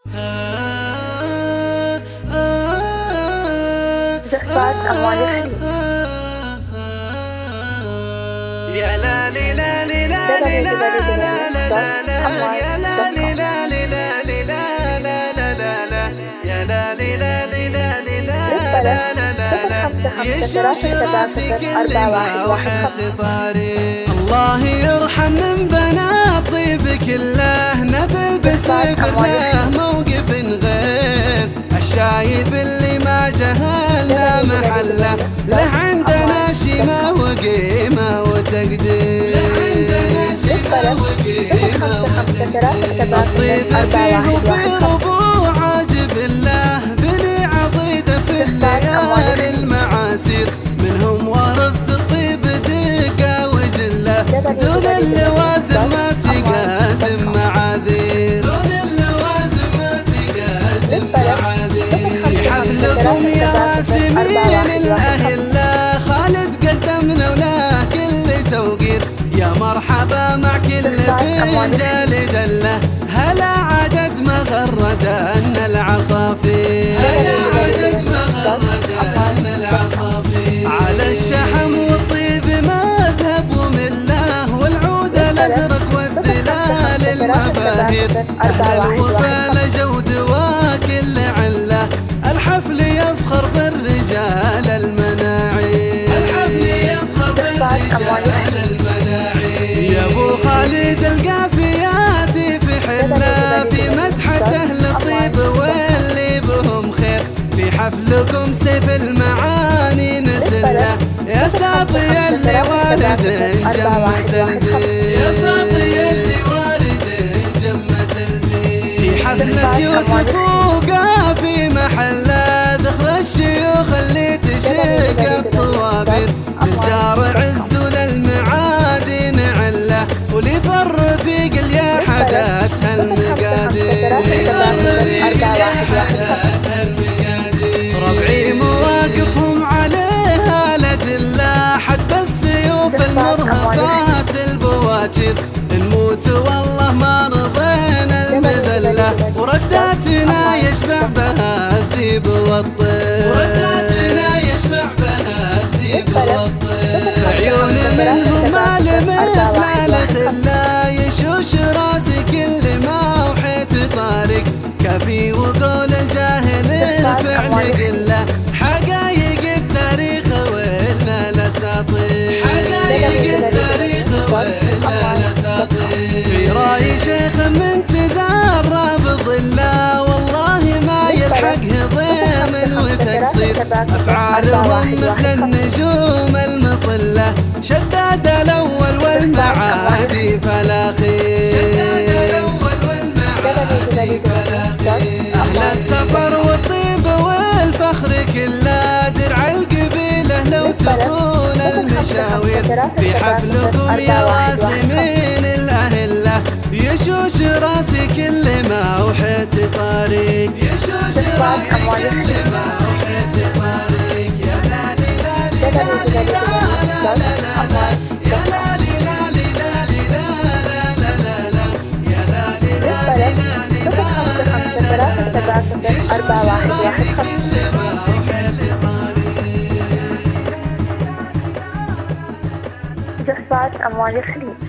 جحفات أموال خليل. يا لا لي لا لي لا لي لا لا لا لا يا لا لي لا لي لا لي لا لا لا لا يا لا لي لا لي لا لي لا لا لا يشوش راسي كل ما وحت طاري. الله يرحم من بنا طيب كله نفل بسيف له موقف غير الشايب اللي ما جهلنا محله له عندنا شيمة وقيمة وتقدير. له عندنا شيمة وقيمة وتقدير. الطيب فيه وفي ربوع عاجب الله بني عضيدة في الليالي المعاسير منهم ورثت الطيب دقة وجله دون اللوازم ما تقدم معاذير. دون اللوازم ما تقدم معاذير. في حفلكم يا واسمين الأهلة خالد قدمنا وله كل توقير. يا مرحبا مع كل فنجال دله هلا عدد ما غردن العصافير. هلا عدد ما غردن العصافير. على الشحم والطيب مذهب ومله والعود الازرق والدلال المباهر. اهل الوفا لجود وكل عله الحفل يفخر بالرجال المناعي. الحفل يفخر بالرجال المناعي. يا ابو خالد القافيات في حله في مدحة اهل الطيب واللي بهم خير. في حفلكم سيف المعاني نسله يا ساطي اللي وارد جمة البيت. يا ساطي اللي وارد جمة البيت. في حفلة يوسف وقافي محله ذخر الشيوخ اللي تشق الطوابير. للجار عز وللمعادي نعله ولفر رفيق يا حدث هالمقادير. رفيق يا حدث هالمقادير. ربعي مواقفهم عليها لدله حد السيوف المرهفات البواجر. نموت والله ما رضينا المذله ورداتنا يشبع بها الذيب والطير. ورداتنا يشبع بها الذيب والطير. عيون منهم مثل الخلا يشوش راسي كل ما وحيت طارق. كفي وقول الجاهل الفعل قله حقايق التاريخ ولا الاساطير. حقايق التاريخ ولا الاساطير. في راي شيخ من تذرى بظله والله ما يلحقه ضيم وتقصير. افعالهم مثل النجوم المطله شداد الاول والمعادي فلا خير. شداد الاول والمعادي فلا خير. اهل السفر والطيب والفخر كله درع القبيله لو تطول المشاوير. في حفلكم يا واسمين الاهله يشوش راسي كل ما وحيت طارق. يشوش راسي كل ما وحيت طارق. يا لا لي لا لي لا لي لا لا لا يا لا لي لا لي لا لي لا لا لا لا يا لا لي لا لي لا لي لا لا لا يشوش راسي كل ما وحيت طارق. جحفات أموال خليل.